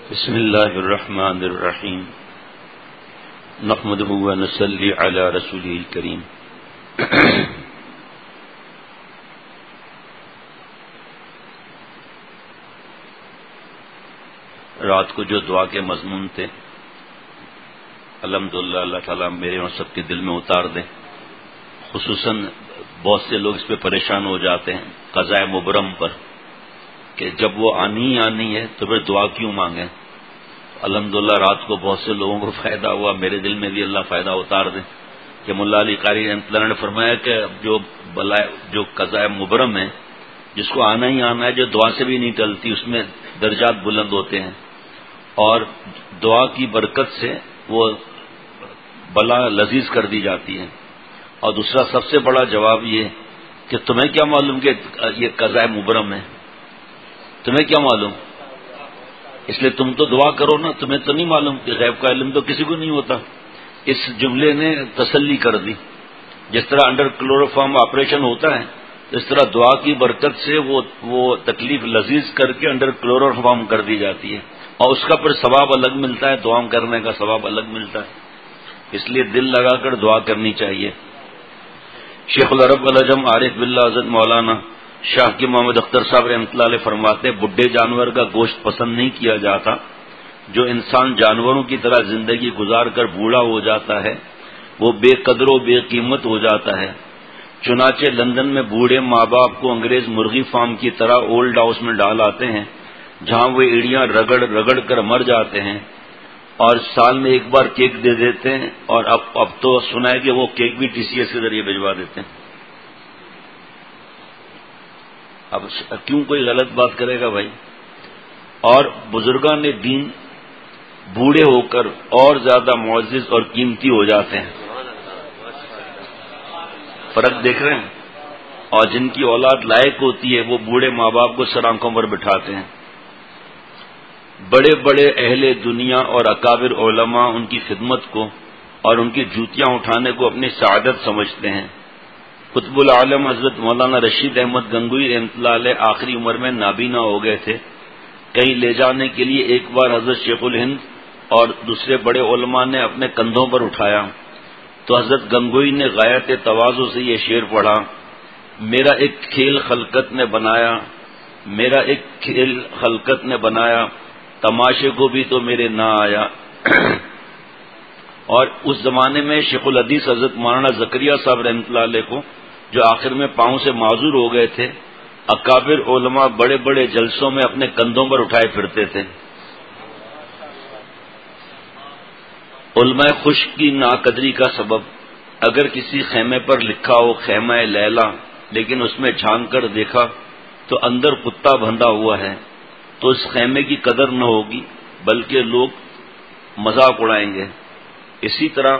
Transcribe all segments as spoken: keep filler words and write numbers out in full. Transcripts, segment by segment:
بسم اللہ الرحمن الرحیم نحمدہ و نصلی علی رسولہ الکریم. رات کو جو دعا کے مضمون تھے الحمدللہ اللہ تعالیٰ میرے اور سب کے دل میں اتار دیں. خصوصاً بہت سے لوگ اس پہ پریشان ہو جاتے ہیں قضاء مبرم پر کہ جب وہ آنی ہی آنی ہے تو پھر دعا کیوں مانگیں. الحمدللہ رات کو بہت سے لوگوں کو فائدہ ہوا. میرے دل میں بھی اللہ فائدہ اتار دے کہ ملا علی قاری رحمۃ اللہ نے فرمایا کہ جو بلا جو قضاء مبرم ہے جس کو آنا ہی آنا ہے، جو دعا سے بھی نہیں ٹلتی، اس میں درجات بلند ہوتے ہیں اور دعا کی برکت سے وہ بلا لذیذ کر دی جاتی ہے. اور دوسرا سب سے بڑا جواب یہ کہ تمہیں کیا معلوم کہ یہ قضاء مبرم ہے، تمہیں کیا معلوم؟ اس لیے تم تو دعا کرو نا، تمہیں تو نہیں معلوم کہ غیب کا علم تو کسی کو نہیں ہوتا. اس جملے نے تسلی کر دی. جس طرح انڈر کلوروفارم آپریشن ہوتا ہے اس طرح دعا کی برکت سے وہ وہ تکلیف لذیذ کر کے انڈر کلوروفارم کر دی جاتی ہے اور اس کا پھر ثواب الگ ملتا ہے، دعا کرنے کا ثواب الگ ملتا ہے. اس لیے دل لگا کر دعا کرنی چاہیے. شیخ العرب العجم عارف باللہ حضرت مولانا شاہ کی محمد اختر صاحب رحمۃ اللہ علیہ فرماتے بڈھے جانور کا گوشت پسند نہیں کیا جاتا. جو انسان جانوروں کی طرح زندگی گزار کر بوڑھا ہو جاتا ہے وہ بے قدر و بے قیمت ہو جاتا ہے. چنانچہ لندن میں بوڑھے ماں باپ کو انگریز مرغی فارم کی طرح اولڈ ہاؤس میں ڈال آتے ہیں جہاں وہ ایڑیاں رگڑ رگڑ کر مر جاتے ہیں اور سال میں ایک بار کیک دے دیتے ہیں. اور اب اب تو سنا ہے کہ وہ کیک بھی ٹی سی ایس کے ذریعے بھجوا دیتے ہیں. اب کیوں کوئی غلط بات کرے گا بھائی؟ اور بزرگان دین بوڑھے ہو کر اور زیادہ معزز اور قیمتی ہو جاتے ہیں. فرق دیکھ رہے ہیں؟ اور جن کی اولاد لائق ہوتی ہے وہ بوڑھے ماں باپ کو سر آنکھوں پر بٹھاتے ہیں. بڑے بڑے اہل دنیا اور اکابر علماء ان کی خدمت کو اور ان کی جوتیاں اٹھانے کو اپنی سعادت سمجھتے ہیں. قطب العالم حضرت مولانا رشید احمد گنگوئی رحمۃ اللہ علیہ آخری عمر میں نابینا ہو گئے تھے. کہیں لے جانے کے لیے ایک بار حضرت شیخ الہند اور دوسرے بڑے علماء نے اپنے کندھوں پر اٹھایا تو حضرت گنگوئی نے غایت تواضع سے یہ شعر پڑھا: میرا ایک کھیل خلقت نے بنایا، میرا ایک کھیل خلقت نے بنایا، تماشے کو بھی تو میرے نہ آیا. اور اس زمانے میں شیخ الحدیث حضرت مولانا زکریا صاحب رحمۃ اللہ علیہ کو جو آخر میں پاؤں سے معذور ہو گئے تھے، اکابر علماء بڑے بڑے جلسوں میں اپنے کندھوں پر اٹھائے پھرتے تھے. علماء خشک کی ناقدری کا سبب اگر کسی خیمے پر لکھا ہو خیمہ لیلا لیکن اس میں جھانک کر دیکھا تو اندر کتا بندھا ہوا ہے تو اس خیمے کی قدر نہ ہوگی بلکہ لوگ مذاق اڑائیں گے. اسی طرح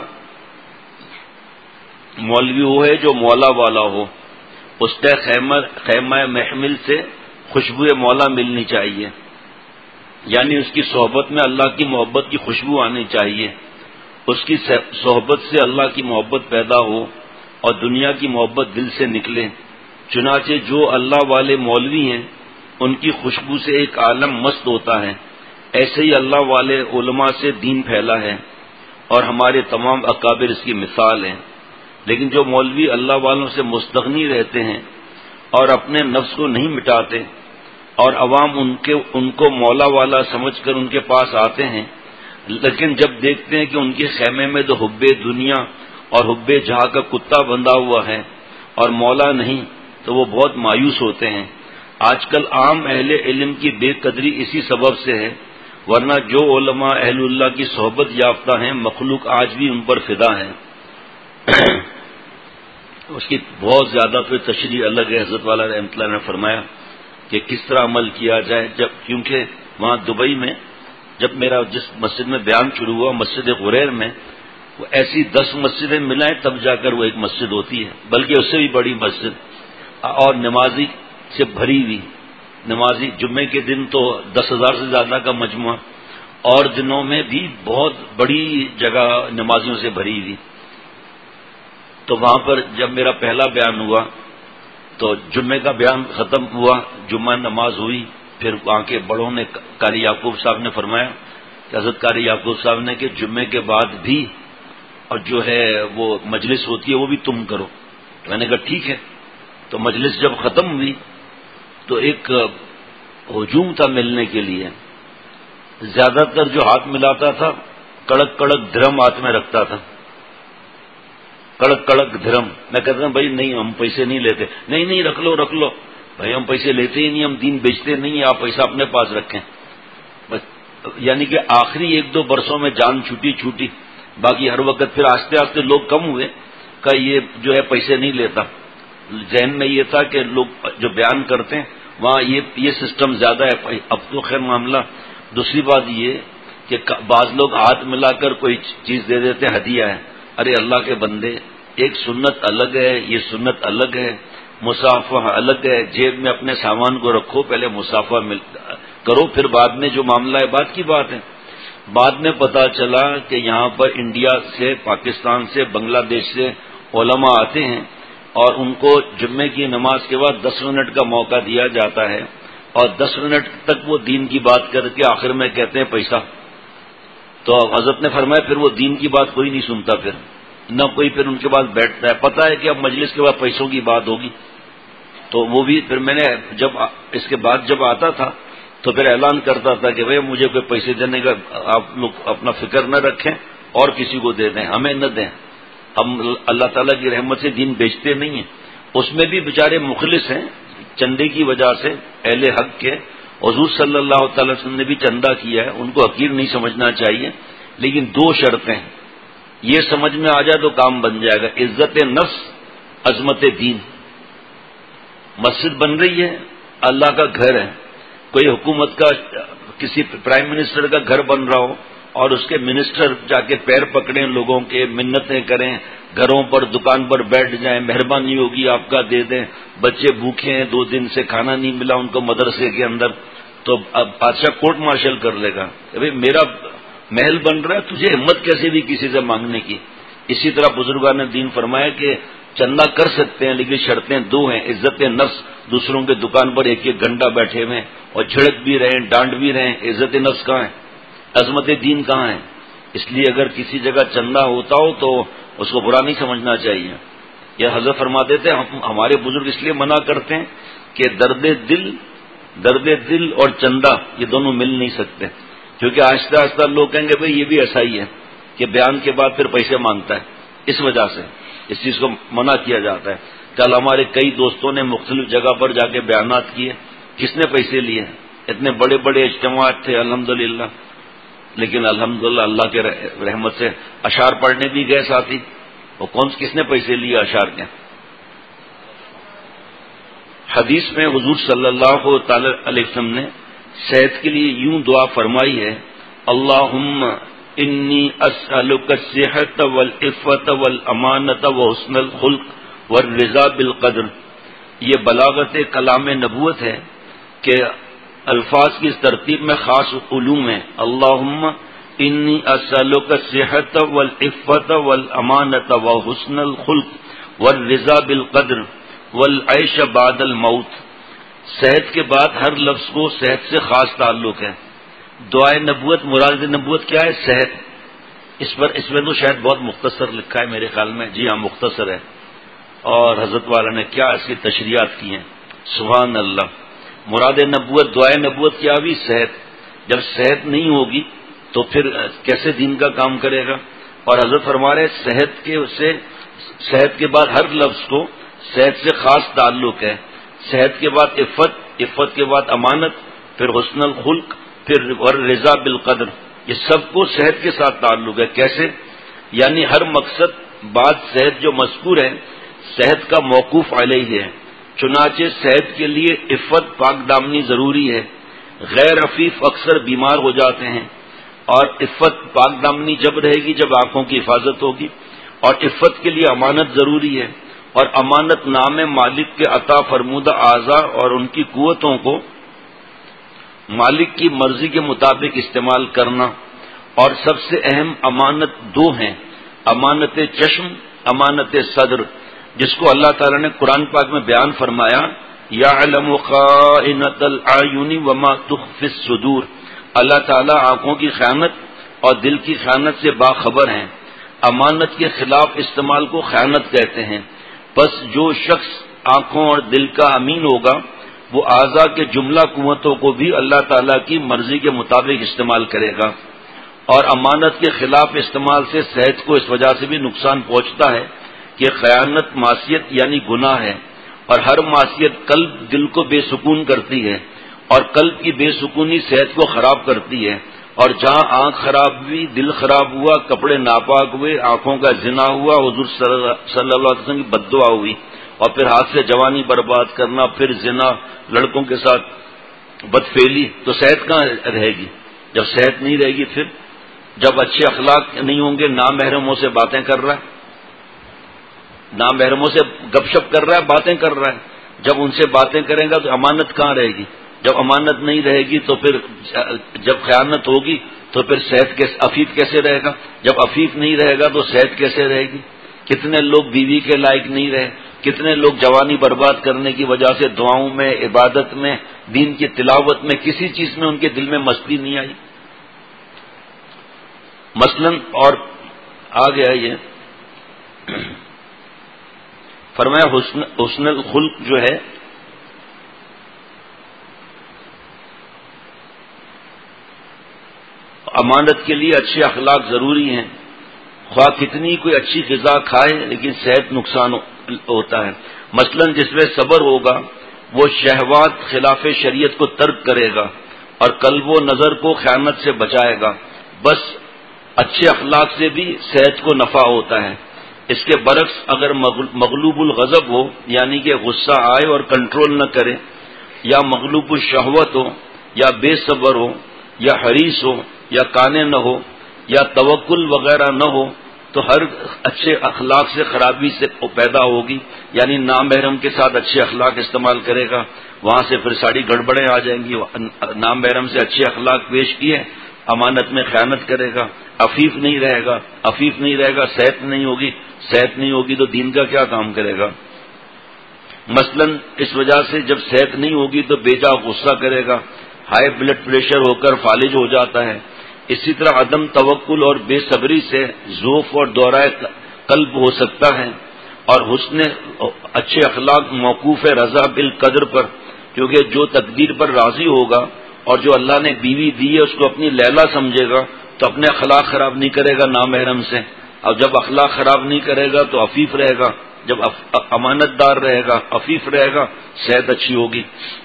مولوی وہ ہے جو مولا والا ہو، اس کے خیمہ خیمہ محمل سے خوشبو مولا ملنی چاہیے، یعنی اس کی صحبت میں اللہ کی محبت کی خوشبو آنی چاہیے. اس کی صحبت سے اللہ کی محبت پیدا ہو اور دنیا کی محبت دل سے نکلے. چنانچہ جو اللہ والے مولوی ہیں ان کی خوشبو سے ایک عالم مست ہوتا ہے. ایسے ہی اللہ والے علماء سے دین پھیلا ہے اور ہمارے تمام اکابر اس کی مثال ہیں. لیکن جو مولوی اللہ والوں سے مستغنی رہتے ہیں اور اپنے نفس کو نہیں مٹاتے اور عوام ان کے ان کو مولا والا سمجھ کر ان کے پاس آتے ہیں، لیکن جب دیکھتے ہیں کہ ان کے خیمے میں تو حب دنیا اور حب جہاں کا کتا بندھا ہوا ہے اور مولا نہیں، تو وہ بہت مایوس ہوتے ہیں. آج کل عام اہل علم کی بے قدری اسی سبب سے ہے، ورنہ جو علماء اہل اللہ کی صحبت یافتہ ہیں مخلوق آج بھی ان پر فدا ہے. اس کی بہت زیادہ پھر تشریح الگ ہے. حضرت والا رحمۃ اللہ نے فرمایا کہ کس طرح عمل کیا جائے. جب کیونکہ وہاں دبئی میں جب میرا جس مسجد میں بیان شروع ہوا مسجد غریر میں، وہ ایسی دس مسجدیں ملائیں تب جا کر وہ ایک مسجد ہوتی ہے، بلکہ اس سے بھی بڑی مسجد اور نمازی سے بھری ہوئی. نمازی جمعے کے دن تو دس ہزار سے زیادہ کا مجموعہ، اور دنوں میں بھی بہت بڑی جگہ نمازیوں سے بھری ہوئی. تو وہاں پر جب میرا پہلا بیان ہوا تو جمعے کا بیان ختم ہوا، جمعہ نماز ہوئی پھر وہاں کے بڑوں نے، قاری یعقوب صاحب نے فرمایا کہ حضرت قاری یعقوب صاحب نے کہ جمعے کے بعد بھی اور جو ہے وہ مجلس ہوتی ہے وہ بھی تم کرو. تو میں نے کہا ٹھیک ہے. تو مجلس جب ختم ہوئی تو ایک ہجوم تھا ملنے کے لیے. زیادہ تر جو ہاتھ ملاتا تھا کڑک کڑک دھرم ہاتھ میں رکھتا تھا، کڑک کڑک دھرم. میں کہتا ہوں بھائی نہیں ہم پیسے نہیں لیتے. نہیں نہیں رکھ لو رکھ لو. بھائی ہم پیسے لیتے ہی نہیں، ہم دین بیچتے نہیں، آپ پیسہ اپنے پاس رکھیں. یعنی کہ آخری ایک دو برسوں میں جان چھوٹی چھوٹی، باقی ہر وقت پھر آہستہ آہستہ لوگ کم ہوئے کہ یہ جو ہے پیسے نہیں لیتا. ذہن میں یہ تھا کہ لوگ جو بیان کرتے ہیں وہاں یہ یہ سسٹم زیادہ ہے. اب تو خیر معاملہ. دوسری بات یہ کہ بعض لوگ ہاتھ ملا کر کوئی چیز دے دیتے ہیں، ہدیہ ہے. ارے اللہ کے بندے، ایک سنت الگ ہے، یہ سنت الگ ہے، مسافہ الگ ہے. جیب میں اپنے سامان کو رکھو، پہلے مسافہ کرو، پھر بعد میں جو معاملہ ہے بات کی بات ہے. بعد میں پتا چلا کہ یہاں پر انڈیا سے، پاکستان سے، بنگلہ دیش سے علماء آتے ہیں اور ان کو جمعے کی نماز کے بعد دس منٹ کا موقع دیا جاتا ہے اور دس منٹ تک وہ دین کی بات کر کے آخر میں کہتے ہیں پیسہ. تو حضرت نے فرمایا پھر وہ دین کی بات کوئی نہیں سنتا، پھر نہ کوئی پھر ان کے پاس بیٹھتا ہے. پتہ ہے کہ اب مجلس کے بعد پیسوں کی بات ہوگی. تو وہ بھی پھر میں نے جب اس کے بعد جب آتا تھا تو پھر اعلان کرتا تھا کہ بھائی مجھے کوئی پیسے دینے کا آپ لوگ اپنا فکر نہ رکھیں اور کسی کو دے دیں، ہمیں نہ دیں. ہم اللہ تعالیٰ کی رحمت سے دین بیچتے نہیں ہیں. اس میں بھی بیچارے مخلص ہیں چندے کی وجہ سے، اہل حق کے. حضور صلی اللہ تعالی وسلم نے بھی چندہ کیا ہے، ان کو حقیر نہیں سمجھنا چاہیے. لیکن دو شرطیں ہیں، یہ سمجھ میں آ جائے تو کام بن جائے گا. عزت نفس، عظمت دین. مسجد بن رہی ہے، اللہ کا گھر ہے. کوئی حکومت کا، کسی پرائم منسٹر کا گھر بن رہا ہو اور اس کے منسٹر جا کے پیر پکڑیں لوگوں کے، منتیں کریں، گھروں پر دکان پر بیٹھ جائیں، مہربانی ہوگی آپ کا دے دیں، بچے بھوکے ہیں دو دن سے کھانا نہیں ملا ان کو مدرسے کے اندر، تو اب بادشاہ کورٹ مارشل کر لے گا کہ بھائی میرا محل بن رہا ہے، تجھے ہمت کیسے بھی کسی سے مانگنے کی. اسی طرح بزرگان نے دین فرمایا کہ چندہ کر سکتے ہیں لیکن شرطیں دو ہیں. عزت نفس، دوسروں کے دکان پر ایک ایک گھنٹہ بیٹھے ہوئے اور جھڑک بھی رہے، ڈانٹ بھی رہے. عزت نفس کہاں ہے؟ عظمت دین کہاں ہے؟ اس لیے اگر کسی جگہ چندہ ہوتا ہو تو اس کو برا نہیں سمجھنا چاہیے. یہ حضرت فرماتے تھے ہمارے بزرگ اس لیے منع کرتے ہیں کہ درد دل درد دل اور چندہ یہ دونوں مل نہیں سکتے، کیونکہ آہستہ آہستہ لوگ کہیں گے بھئی یہ بھی ایسا ہی ہے کہ بیان کے بعد پھر پیسے مانگتا ہے. اس وجہ سے اس چیز کو منع کیا جاتا ہے. کل ہمارے کئی دوستوں نے مختلف جگہ پر جا کے بیانات کیے، کس نے پیسے لیے؟ اتنے بڑے بڑے اجتماعات تھے الحمدللہ، لیکن الحمدللہ اللہ کے رحمت سے اشعار پڑھنے بھی گئے ساتھی. وہ کون کس نے پیسے لیے اشعار کے؟ حدیث میں حضور صلی اللہ تعالی علیہ وسلم نے صحت کے لیے یوں دعا فرمائی ہے، اللہم انی اسألک الصحت والعفت والامانت وحسن الخلق والرضا بالقدر. یہ بلاغت کلام نبوت ہے کہ الفاظ کی اس ترتیب میں خاص علوم ہیں. اللہم انی اسألک الصحت والعفت والامانت وحسن الخلق والرضا بالقدر والعیش بعد الموت. صحت کے بعد ہر لفظ کو صحت سے خاص تعلق ہے. دعائے نبوت، مراد نبوت کیا ہے؟ صحت. اس پر اس میں تو شاید بہت مختصر لکھا ہے میرے خیال میں. جی ہاں مختصر ہے، اور حضرت والا نے کیا اس کی تشریحات کی ہیں، سبحان اللہ. مراد نبوت، دعائے نبوت کیا بھی صحت. جب صحت نہیں ہوگی تو پھر کیسے دین کا کام کرے گا؟ اور حضرت فرما رہے صحت کے سے صحت کے بعد ہر لفظ کو صحت سے خاص تعلق ہے. صحت کے بعد عفت، عفت کے بعد امانت، پھر حسن الخلق، پھر رضا بالقدر. یہ سب کو صحت کے ساتھ تعلق ہے. کیسے؟ یعنی ہر مقصد بعد صحت جو مذکور ہے صحت کا موقوف علیہ ہے. چنانچہ صحت کے لیے عفت، پاک دامنی ضروری ہے. غیر عفیف اکثر بیمار ہو جاتے ہیں، اور عفت پاک دامنی جب رہے گی جب آنکھوں کی حفاظت ہوگی. اور عفت کے لیے امانت ضروری ہے، اور امانت نام مالک کے عطا فرمودہ اعضاء اور ان کی قوتوں کو مالک کی مرضی کے مطابق استعمال کرنا. اور سب سے اہم امانت دو ہیں، امانت چشم، امانت صدر، جس کو اللہ تعالی نے قرآن پاک میں بیان فرمایا یعلم خائنۃ الاعین وما تخفی الصدور، اللہ تعالیٰ آنکھوں کی خیانت اور دل کی خیانت سے باخبر ہیں۔ امانت کے خلاف استعمال کو خیانت کہتے ہیں۔ بس جو شخص آنکھوں اور دل کا امین ہوگا وہ اعضاء کے جملہ قوتوں کو بھی اللہ تعالیٰ کی مرضی کے مطابق استعمال کرے گا، اور امانت کے خلاف استعمال سے صحت کو اس وجہ سے بھی نقصان پہنچتا ہے کہ خیانت معصیت یعنی گناہ ہے، اور ہر معصیت قلب دل کو بے سکون کرتی ہے، اور قلب کی بے سکونی صحت کو خراب کرتی ہے، اور جہاں آنکھ خراب ہوئی، دل خراب ہوا، کپڑے ناپاک ہوئے، آنکھوں کا زنا ہوا، حضور صلی اللہ علیہ وسلم کی بد دعا ہوئی، اور پھر ہاتھ سے جوانی برباد کرنا، پھر زنا، لڑکوں کے ساتھ بدفعلی، تو صحت کہاں رہے گی؟ جب صحت نہیں رہے گی، پھر جب اچھے اخلاق نہیں ہوں گے، نامحرموں سے باتیں کر رہا ہے، نامحرموں سے گپ شپ کر رہا ہے، باتیں کر رہا ہے، جب ان سے باتیں کرے گا تو امانت کہاں رہے گی؟ جب امانت نہیں رہے گی تو پھر جب خیانت ہوگی تو پھر صحت کیسے، عفیف کیسے رہے گا؟ جب عفیف نہیں رہے گا تو صحت کیسے رہے گی؟ کتنے لوگ بیوی کے لائق نہیں رہے، کتنے لوگ جوانی برباد کرنے کی وجہ سے دعاؤں میں، عبادت میں، دین کی تلاوت میں، کسی چیز میں ان کے دل میں مستی نہیں آئی۔ مثلا اور آ گیا یہ فرمایا حسن حسن الخلق جو ہے امانت کے لیے اچھے اخلاق ضروری ہیں، خواہ کتنی کوئی اچھی غذا کھائے لیکن صحت نقصان ہوتا ہے۔ مثلا جس میں صبر ہوگا وہ شہوات خلاف شریعت کو ترک کرے گا اور قلب و نظر کو خیانت سے بچائے گا۔ بس اچھے اخلاق سے بھی صحت کو نفع ہوتا ہے۔ اس کے برعکس اگر مغلوب الغضب ہو، یعنی کہ غصہ آئے اور کنٹرول نہ کرے، یا مغلوب الشہوت ہو، یا بے صبر ہو، یا حریص ہو، یا کانے نہ ہو، یا توکل وغیرہ نہ ہو، تو ہر اچھے اخلاق سے خرابی سے پیدا ہوگی، یعنی نامحرم کے ساتھ اچھے اخلاق استعمال کرے گا، وہاں سے پھر ساری گڑبڑیں آ جائیں گی۔ نامحرم سے اچھے اخلاق پیش کیے، امانت میں خیانت کرے گا، عفیف نہیں رہے گا، عفیف نہیں رہے گا، صحت نہیں ہوگی، صحت نہیں ہوگی تو دین کا کیا کام کرے گا؟ مثلا اس وجہ سے جب صحت نہیں ہوگی تو بے جا غصہ کرے گا، ہائی بلڈ پریشر ہو کر فالج ہو جاتا ہے۔ اسی طرح عدم توکل اور بے صبری سے ذوف اور دورۂ قلب ہو سکتا ہے، اور حسن اچھے اخلاق موقوف ہے رضا بالقدر پر، کیونکہ جو تقدیر پر راضی ہوگا اور جو اللہ نے بیوی دی ہے اس کو اپنی لیلا سمجھے گا تو اپنے اخلاق خراب نہیں کرے گا نامحرم سے، اور جب اخلاق خراب نہیں کرے گا تو عفیف رہے گا، جب امانت دار رہے گا، عفیف رہے گا، صحت اچھی ہوگی۔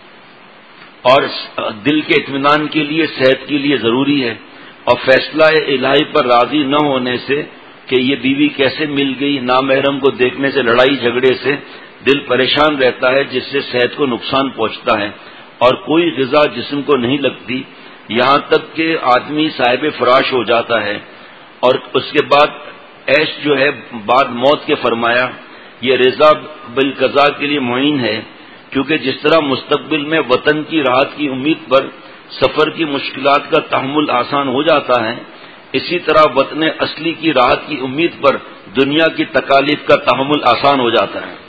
اور دل کے اطمینان کے لیے صحت کے لیے ضروری ہے، اور فیصلہ الہی پر راضی نہ ہونے سے کہ یہ بیوی کیسے مل گئی، نامحرم کو دیکھنے سے، لڑائی جھگڑے سے دل پریشان رہتا ہے، جس سے صحت کو نقصان پہنچتا ہے، اور کوئی غذا جسم کو نہیں لگتی، یہاں تک کہ آدمی صاحب فراش ہو جاتا ہے، اور اس کے بعد عیش جو ہے بعد موت کے فرمایا یہ رضا بالقضاء کے لیے معین ہے، کیونکہ جس طرح مستقبل میں وطن کی راحت کی امید پر سفر کی مشکلات کا تحمل آسان ہو جاتا ہے، اسی طرح وطن اصلی کی راحت کی امید پر دنیا کی تکالیف کا تحمل آسان ہو جاتا ہے۔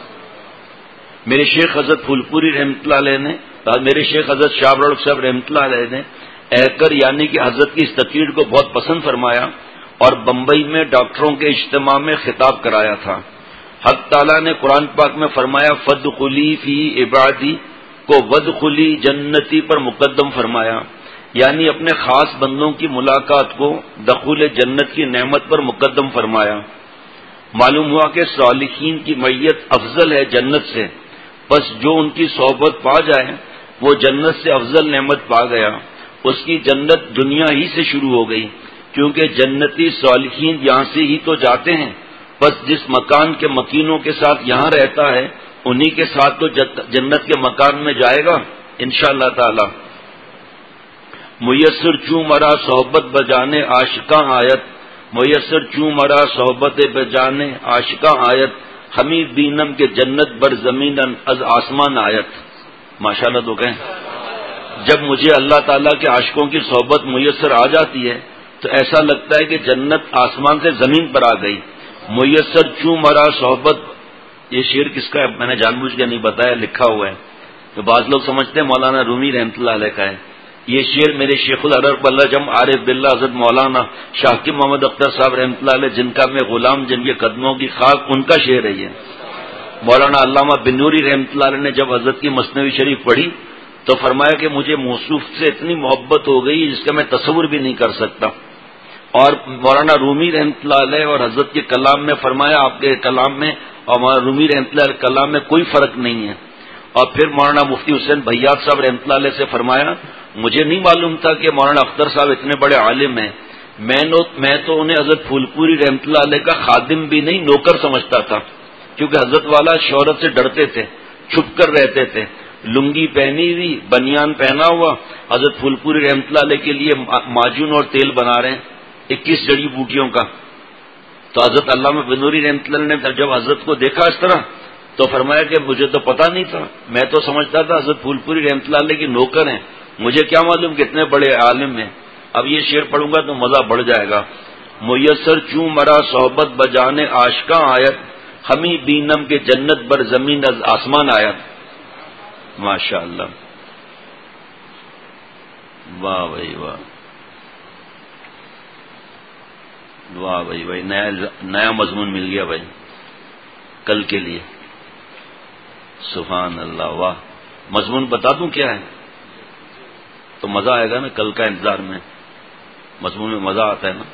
میرے شیخ حضرت پھول پوری رحمۃ اللہ علیہ نے، میرے شیخ حضرت شاہ بڑک صاحب رحمۃ اللہ علیہ نے ایکر یعنی کہ حضرت کی اس تقریر کو بہت پسند فرمایا اور بمبئی میں ڈاکٹروں کے اجتماع میں خطاب کرایا تھا۔ حق تعالیٰ نے قرآن پاک میں فرمایا فادخلی فی عبادی کو ودخلی جنتی پر مقدم فرمایا، یعنی اپنے خاص بندوں کی ملاقات کو دخول جنت کی نعمت پر مقدم فرمایا۔ معلوم ہوا کہ صالحین کی میت افضل ہے جنت سے، پس جو ان کی صحبت پا جائے وہ جنت سے افضل نعمت پا گیا، اس کی جنت دنیا ہی سے شروع ہو گئی، کیونکہ جنتی صالحین یہاں سے ہی تو جاتے ہیں، بس جس مکان کے مکینوں کے ساتھ یہاں رہتا ہے انہی کے ساتھ تو جنت کے مکان میں جائے گا انشاءاللہ تعالی۔ میسر چوں مرا صحبت بجانے عاشقاں آیت، میسر چوں مرا صحبت بجانے عاشقاں آیت، حمید بینم کے جنت بر زمین از آسمان آیت۔ ماشاءاللہ تو کہیں جب مجھے اللہ تعالیٰ کے عاشقوں کی صحبت میسر آ جاتی ہے تو ایسا لگتا ہے کہ جنت آسمان سے زمین پر آ گئی۔ میسر چوں مرا صحبت یہ شعر کس کا ہے میں نے جان بوجھ کے نہیں بتایا، لکھا ہوا ہے، تو بعض لوگ سمجھتے ہیں مولانا رومی رحمۃ اللہ علیہ کا ہے. یہ شعر میرے شیخ العرب اللہ جم عارف باللہ حضرت مولانا شاکر محمد اختر صاحب رحمۃ اللہ علیہ، جن کا میں غلام، جن کے قدموں کی خاک، ان کا شعر ہے یہ. مولانا علامہ بن نوری رحمۃ اللہ علیہ نے جب حضرت کی مثنوی شریف پڑھی تو فرمایا کہ مجھے موصوف سے اتنی محبت ہو گئی جس کا میں تصور بھی نہیں کر سکتا. اور مولانا رومی رحمۃ اللہ علیہ اور حضرت کے کلام میں فرمایا، آپ کے کلام میں اور مولانا رومی رحمۃ اللہ علیہ کلام میں کوئی فرق نہیں ہے. اور پھر مولانا مفتی حسین بھیات صاحب رحمۃ اللہ علیہ سے فرمایا، مجھے نہیں معلوم تھا کہ مولانا اختر صاحب اتنے بڑے عالم ہیں، میں تو انہیں حضرت پھول پوری رحمۃ اللہ علیہ کا خادم بھی نہیں نوکر سمجھتا تھا، کیونکہ حضرت والا شہرت سے ڈرتے تھے، چھپ کر رہتے تھے، لنگی پہنی ہوئی، بنیان پہنا ہوا، حضرت پھول پوری رحمۃ اللہ علیہ کے لیے معجون اور تیل بنا رہے ہیں اکیس جڑی بوٹیوں کا. تو حضرت علامہ بن نوری رحمۃ اللہ نے جب حضرت کو دیکھا اس طرح تو فرمایا کہ مجھے تو پتہ نہیں تھا، میں تو سمجھتا تھا حضرت پھول پوری رحمۃ اللہ علیہ کی نوکر ہیں، مجھے کیا معلوم کتنے بڑے عالم ہیں. اب یہ شعر پڑھوں گا تو مزہ بڑھ جائے گا. میسر چوں مرا صحبت بجانے آشکاں آیت، ہمیں بینم کے جنت بر زمین از آسمان آیت. ماشاء اللہ، واہ بھائی واہ، واہ بھائی بھائی، نیا نیا مضمون مل گیا بھائی کل کے لیے. سبحان اللہ، واہ. مضمون بتا دوں کیا ہے تو مزہ آئے گا نا، کل کا انتظار میں مضمون میں مزہ آتا ہے نا.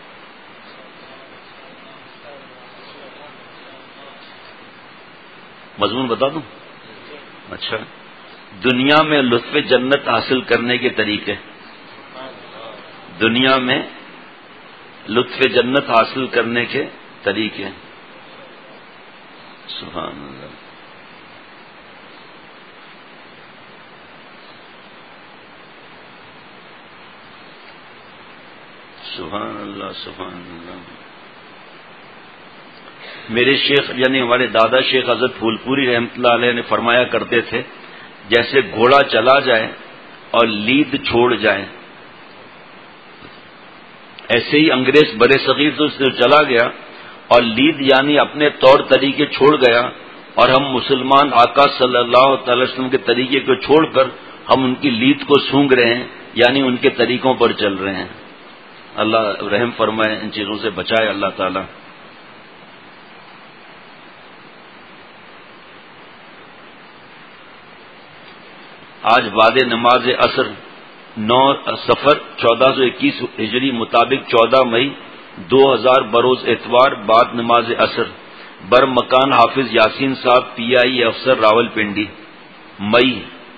مضمون بتا دوں؟ اچھا، دنیا میں لطف جنت حاصل کرنے کے طریقے. دنیا میں لطف جنت حاصل کرنے کے طریقے. سبحان اللہ. سبحان اللہ سبحان اللہ. میرے شیخ یعنی ہمارے دادا شیخ حضرت پھول پوری رحمۃ اللہ علیہ نے فرمایا کرتے تھے، جیسے گھوڑا چلا جائے اور لید چھوڑ جائے، ایسے ہی انگریز برے صغیر تو سے چلا گیا اور لید یعنی اپنے طور طریقے چھوڑ گیا، اور ہم مسلمان آقا صلی اللہ تعالی وسلم کے طریقے کو چھوڑ کر ہم ان کی لید کو سونگ رہے ہیں، یعنی ان کے طریقوں پر چل رہے ہیں. اللہ رحم فرمائے، ان چیزوں سے بچائے اللہ تعالی. آج بعد نماز عصر نو سفر چودہ سو اکیس ہجری مطابق چودہ مئی دو ہزار بروز اتوار بعد نماز عصر بر مکان حافظ یاسین صاحب پی آئی افسر راول پنڈی. مئی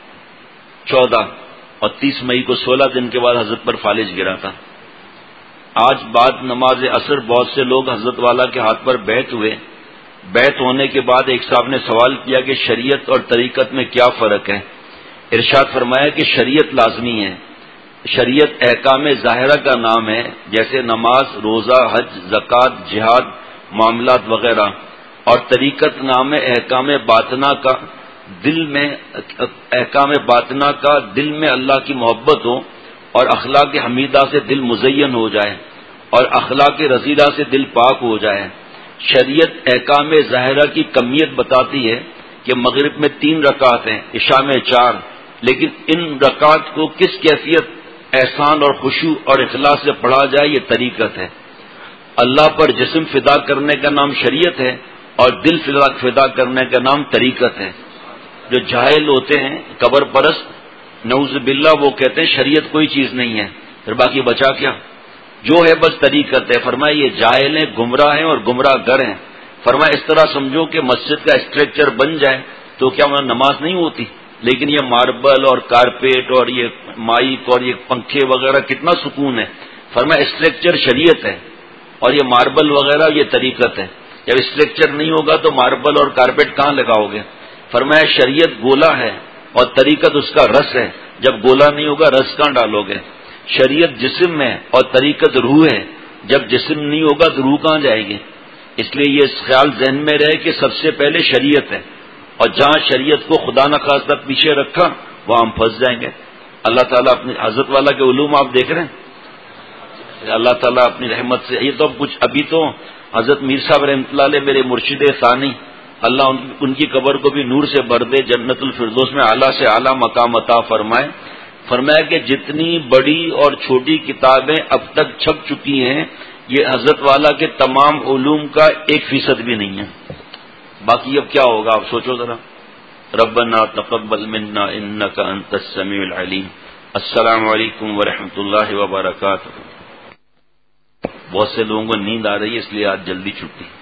چودہ اور تیس مئی کو سولہ دن کے بعد حضرت پر فالج گرا تھا. آج بعد نماز عصر بہت سے لوگ حضرت والا کے ہاتھ پر بیعت ہوئے. بیعت ہونے کے بعد ایک صاحب نے سوال کیا کہ شریعت اور طریقت میں کیا فرق ہے. ارشاد فرمایا کہ شریعت لازمی ہے. شریعت احکام ظاہرہ کا نام ہے، جیسے نماز، روزہ، حج، زکوٰۃ، جہاد، معاملات وغیرہ، اور طریقت نام ہے احکام باطنہ کا، دل میں احکام باطنہ کا دل میں اللہ کی محبت ہو اور اخلاق حمیدہ سے دل مزین ہو جائے اور اخلاق رذیلہ سے دل پاک ہو جائے. شریعت احکام ظاہرہ کی کمیت بتاتی ہے کہ مغرب میں تین رکعت ہیں، عشاء میں چار، لیکن ان رکعت کو کس کیفیت، احسان اور خشوع اور اخلاص سے پڑھا جائے یہ طریقت ہے. اللہ پر جسم فدا کرنے کا نام شریعت ہے اور دل فدا کرنے کا نام طریقت ہے. جو جاہل ہوتے ہیں قبر پرست نعوذ باللہ، وہ کہتے ہیں شریعت کوئی چیز نہیں ہے، پھر باقی بچا کیا؟ جو ہے بس طریقت ہے. فرمایا یہ جاہل ہیں، گمراہ ہیں اور گمراہ گر ہیں. فرمایا اس طرح سمجھو کہ مسجد کا اسٹرکچر بن جائے تو کیا وہاں نماز نہیں ہوتی، لیکن یہ ماربل اور کارپیٹ اور یہ مائک اور یہ پنکھے وغیرہ کتنا سکون ہے. فرمایا اسٹرکچر شریعت ہے اور یہ ماربل وغیرہ یہ طریقت ہے. جب اسٹرکچر نہیں ہوگا تو ماربل اور کارپیٹ کہاں لگاؤ گے؟ فرمایا شریعت گولا ہے اور طریقت اس کا رس ہے. جب گولا نہیں ہوگا رس کہاں ڈالو گے؟ شریعت جسم ہے اور طریقت روح ہے. جب جسم نہیں ہوگا تو روح کہاں جائے گی؟ اس لیے یہ خیال ذہن میں رہے کہ سب سے پہلے شریعت ہے، اور جہاں شریعت کو خدا نخواستہ پیچھے رکھا وہاں ہم پھنس جائیں گے. اللہ تعالیٰ اپنی حضرت والا کے علوم آپ دیکھ رہے ہیں، اللہ تعالیٰ اپنی رحمت سے. یہ تو کچھ ابھی تو حضرت میر صاحب رحمۃ اللہ علیہ میرے مرشد ثانی اللہ ان کی قبر کو بھی نور سے بھر دے، جنت الفردوس میں اعلیٰ سے اعلیٰ مقام عطا فرمائے۔ فرمایا کہ جتنی بڑی اور چھوٹی کتابیں اب تک چھپ چکی ہیں یہ حضرت والا کے تمام علوم کا ایک فیصد بھی نہیں ہے۔ باقی اب کیا ہوگا آپ سوچو ذرا۔ ربنا تقبل منا انک انت السمیع العلیم۔ السلام علیکم ورحمۃ اللہ وبرکاتہ۔ بہت سے لوگوں کو نیند آ رہی ہے اس لیے آج جلدی چھٹی۔